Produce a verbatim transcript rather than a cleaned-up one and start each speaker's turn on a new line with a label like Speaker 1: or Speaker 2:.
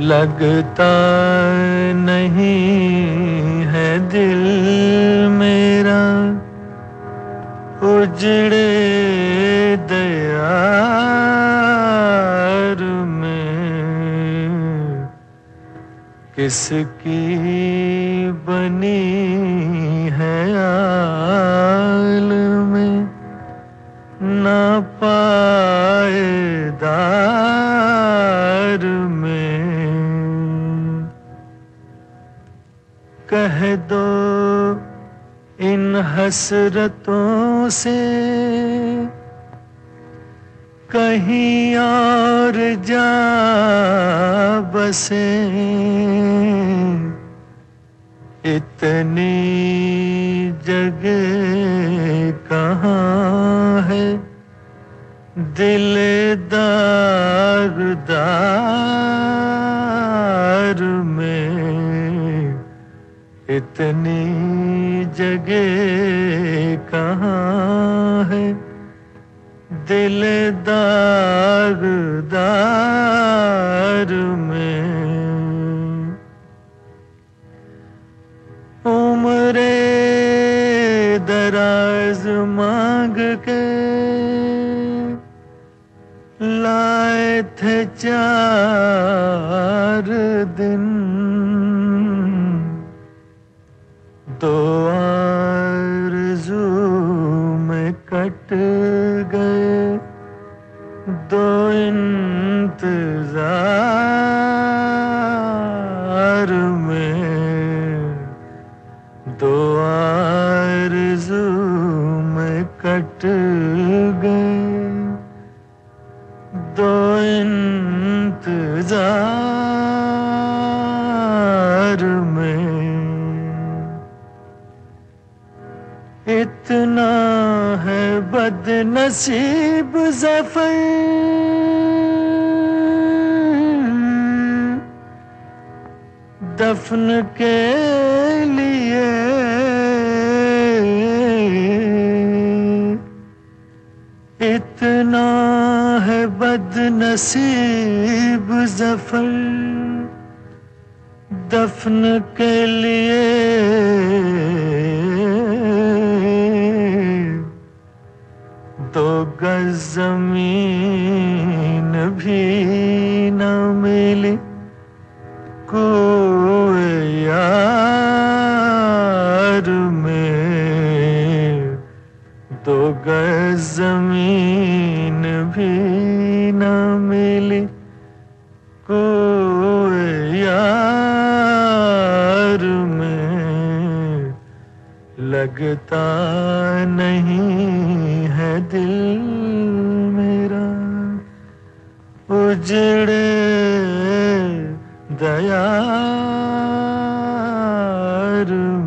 Speaker 1: लगता नहीं है दिल मेरा उजड़े दयार में, किसकी बनी है आल में ना पायदार में। कह दो इन हसरतों से कहीं और जा बसे, इतनी जगह कहाँ है दिल दागदार में, इतनी जगह कहाँ है दिल दागदार में। उम्रे दराज मांग के लाए थे चार दिन, दो आरज़ू में कट गए दो इंतजार में, दो आरज़ू में कट गए दो इंतजार में। इतना है बदनसीब ज़फ़र दफन के लिए, इतना है बदनसीब ज़फ़र दफन के लिए, दो गज ज़मीन भी न मिली कोई यार में, दो गज ज़मीन भी न मिली कोई यार में। लगता नहीं है दिल मेरा उजड़े दयार